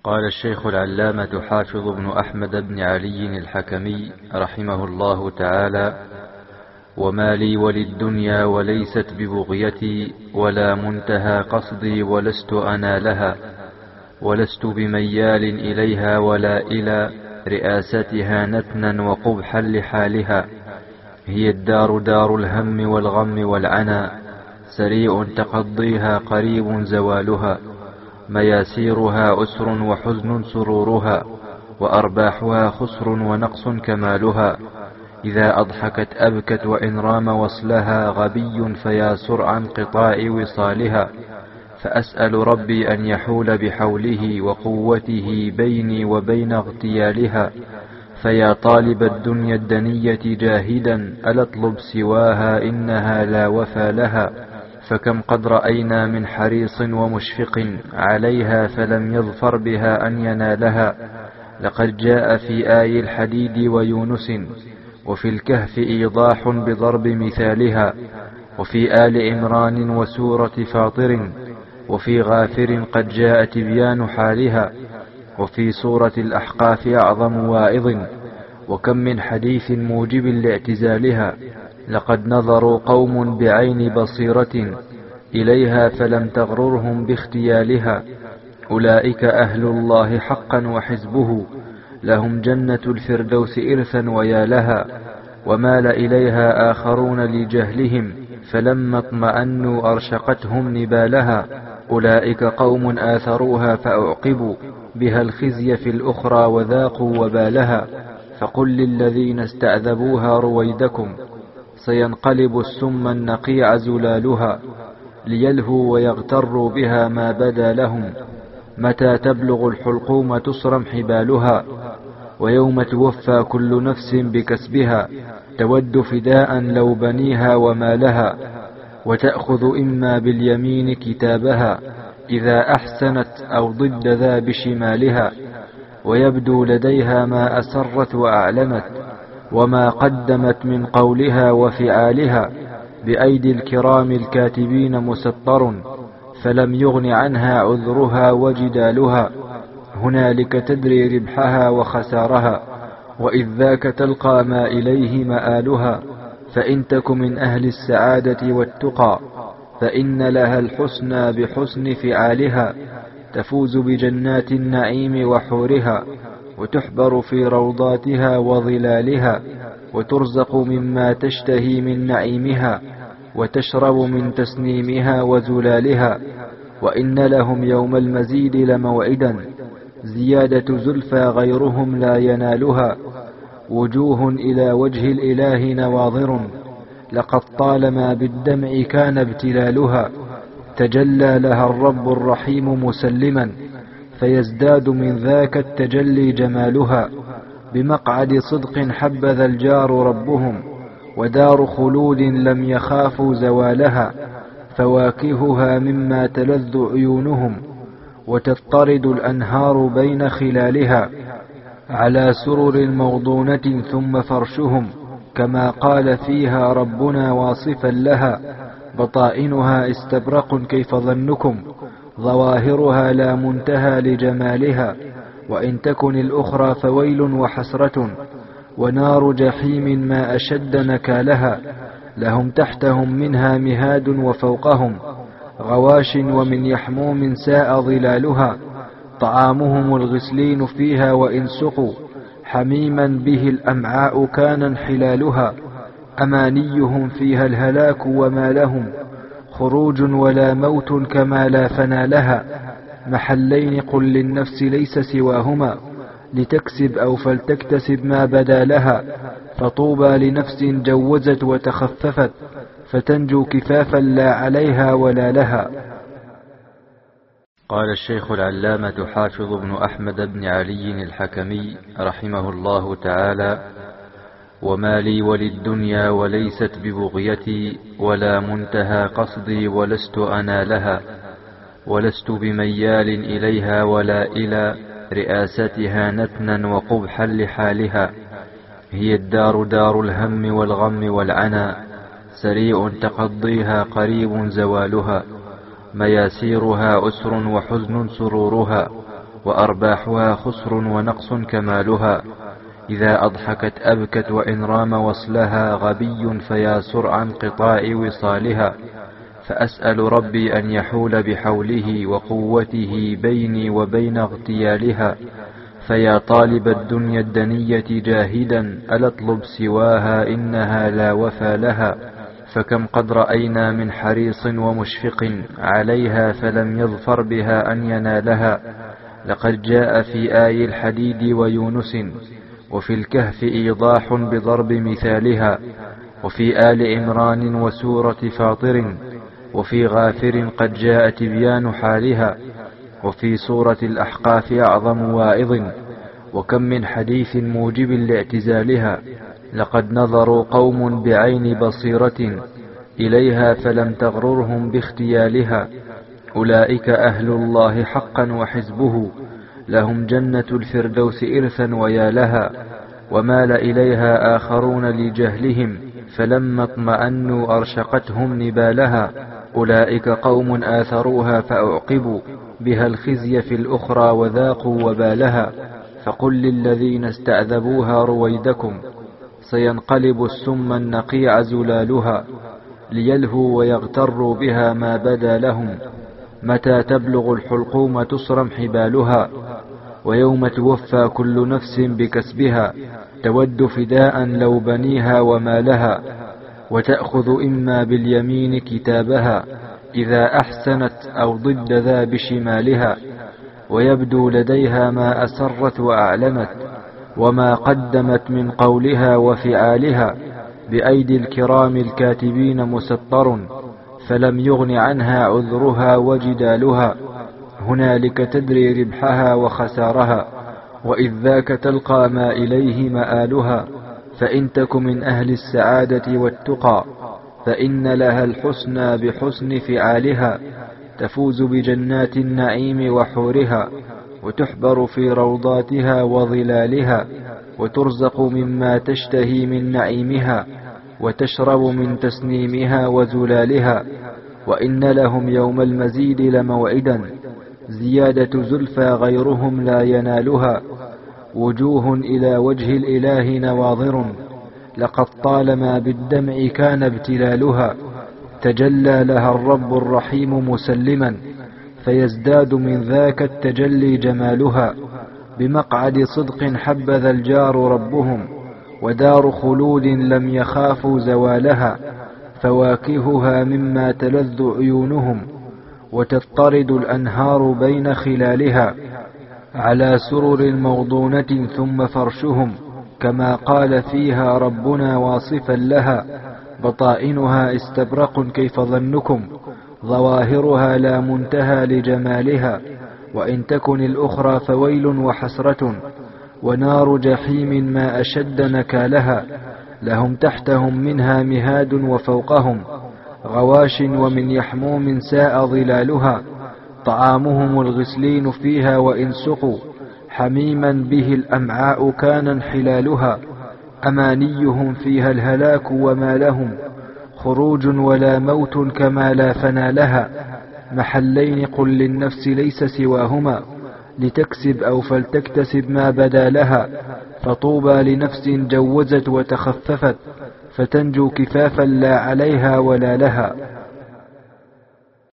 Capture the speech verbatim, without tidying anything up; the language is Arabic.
قال الشيخ العلامة حافظ بن أحمد بن علي الحكمي رحمه الله تعالى: وما لي وللدنيا وليست ببغيتي، ولا منتهى قصدي ولست أنا لها، ولست بميال إليها ولا إلى رئاستها نتنا وقبحا لحالها. هي الدار دار الهم والغم والعنى، سريع تقضيها قريب زوالها. مياسيرها أسر وحزن سرورها، وأرباحها خسر ونقص كمالها. إذا أضحكت أبكت، وإن رام وصلها غبي فيا سرع انقطاع وصالها. فأسأل ربي أن يحول بحوله وقوته بيني وبين اغتيالها. فيا طالب الدنيا الدنية جاهدا، ألا اطلب سواها إنها لا وفى لها. فكم قد رأينا من حريص ومشفق عليها، فلم يظفر بها أن ينالها. لقد جاء في آي الحديد ويونس، وفي الكهف إيضاح بضرب مثالها. وفي آل عمران وسورة فاطر، وفي غافر قد جاء تبيان حالها. وفي سورة الأحقاف أعظم واعظ، وكم من حديث موجب لاعتزالها. لقد نظروا قوم بعين بصيرة إليها، فلم تغررهم باختيالها. أولئك أهل الله حقا وحزبه، لهم جنة الفردوس إرثا ويا لها. ومال إليها آخرون لجهلهم، فلما اطمأنوا أرشقتهم نبالها. أولئك قوم آثروها فأعقبوا بها الخزي في الأخرى وذاقوا وبالها. فقل للذين استعذبوها رويدكم، سينقلب السم النقيع زلالها. ليلهوا ويغتروا بها ما بدا لهم، متى تبلغ الحلقوم تسرم حبالها. ويوم توفى كل نفس بكسبها، تود فداء لو بنيها ومالها. وتأخذ إما باليمين كتابها، إذا أحسنت أو ضد ذا بشمالها. ويبدو لديها ما أسرت وأعلنت، وما قدمت من قولها وفعالها. بأيدي الكرام الكاتبين مسطر، فلم يغن عنها عذرها وجدالها. هنالك تدري ربحها وخسارها، وإذ ذاك تلقى ما إليه مآلها. فإن تك من أهل السعادة والتقى، فإن لها الحسنى بحسن فعالها. تفوز بجنات النعيم وحورها، وتحبر في روضاتها وظلالها. وترزق مما تشتهي من نعيمها، وتشرب من تسنيمها وزلالها. وإن لهم يوم المزيد لموعدا، زيادة زلفى غيرهم لا ينالها. وجوه إلى وجه الإله نواظر، لقد طالما بالدمع كان ابتلالها. تجلى لها الرب الرحيم مسلما، فيزداد من ذاك التجلي جمالها. بمقعد صدق حبذا الجار ربهم، ودار خلود لم يخافوا زوالها. فواكهها مما تلذ عيونهم، وتضطرد الأنهار بين خلالها. على سرر موضونة ثم فرشهم، كما قال فيها ربنا واصفا لها. بطائنها استبرق كيف ظنكم، ظواهرها لا منتهى لجمالها. وإن تكن الأخرى فويل وحسرة، ونار جحيم ما أشد نكالها. لهم تحتهم منها مهاد، وفوقهم غواش ومن يحموم ساء ظلالها. طعامهم الغسلين فيها، وإن سقوا حميما به الأمعاء كان انحلالها. أمانيهم فيها الهلاك، وما لهم خروج ولا موت كما لا فنى لها. محلين قل للنفس ليس سواهما، لتكسب أو فلتكتسب ما بدا لها. فطوبى لنفس جوزت وتخففت، فتنجو كفافا لا عليها ولا لها. قال الشيخ العلامة حافظ بن أحمد بن علي الحكمي رحمه الله تعالى: وما لي وللدنيا وليست ببغيتي، ولا منتهى قصدي ولست أنا لها، ولست بميال إليها ولا إلى رئاستها نتنا وقبحا لحالها. هي الدار دار الهم والغم والعنى، سريع تقضيها قريب زوالها. مياسيرها أسر وحزن سرورها، وأرباحها خسر ونقص كمالها. إذا أضحكت أبكت وإن رام وصلها غبي فيا سرعا انقطاع وصالها. فأسأل ربي أن يحول بحوله وقوته بيني وبين اغتيالها. فيا طالب الدنيا الدنية جاهدا ألا اطلب سواها إنها لا وفى لها. فكم قد رأينا من حريص ومشفق عليها فلم يظفر بها أن ينالها. لقد جاء في آي الحديد ويونس وفي الكهف إيضاح بضرب مثالها. وفي آل عمران وسورة فاطر وفي غافر قد جاء تبيان حالها. وفي سورة الأحقاف أعظم واعظ وكم من حديث موجب لاعتزالها. لقد نظروا قوم بعين بصيرة إليها فلم تغررهم باختيالها. أولئك أهل الله حقا وحزبه لهم جنة الفردوس إرثا ويا لها. ومال إليها آخرون لجهلهم فلما اطمأنوا أرشقتهم نبالها. أولئك قوم آثروها فأعقبوا بها الخزي في الأخرى وذاقوا وبالها. فقل للذين استعذبوها رويدكم سينقلب السم النقيع زلالها. ليلهوا ويغتروا بها ما بدا لهم متى تبلغ الحلقوم تصرم حبالها. ويوم توفى كل نفس بكسبها تود فداء لو بنيها ومالها. وتأخذ إما باليمين كتابها إذا أحسنت أو ضد ذا بشمالها. ويبدو لديها ما أسرت وأعلنت وما قدمت من قولها وفعالها. بأيدي الكرام الكاتبين مسطر فلم يغن عنها عذرها وجدالها. هنالك تدري ربحها وخسارها وإذ ذاك تلقى ما إليه مآلها. فإن تك من أهل السعادة والتقى فإن لها الحسنى بحسن فعالها. تفوز بجنات النعيم وحورها وتحبر في روضاتها وظلالها. وترزق مما تشتهي من نعيمها وتشرب من تسنيمها وزلالها. وإن لهم يوم المزيد لموعدا زيادة زلفى غيرهم لا ينالها. وجوه إلى وجه الإله نواظر لقد طالما بالدمع كان ابتلالها. تجلى لها الرب الرحيم مسلما فيزداد من ذاك التجلي جمالها. بمقعد صدق حبذا الجار ربهم ودار خلود لم يخافوا زوالها. فواكهها مما تلذ عيونهم وتضطرد الأنهار بين خلالها. على سرر موضونة ثم فرشهم كما قال فيها ربنا واصفا لها. بطائنها استبرق كيف ظنكم ظواهرها لا منتهى لجمالها. وإن تكن الأخرى فويل وحسرة ونار جحيم ما أشد نكالها. لهم تحتهم منها مهاد وفوقهم غواش ومن يحموم ساء ظلالها. طعامهم الغسلين فيها وإن سقوا حميما به الأمعاء كان انحلالها. أمانيهم فيها الهلاك وما لهم خروج ولا موت كما لا فنى لها. محلين قل للنفس ليس سواهما لتكسب أو فلتكتسب ما بدا لها. فطوبى لنفس جوزت وتخففت فتنجو كفافا لا عليها ولا لها.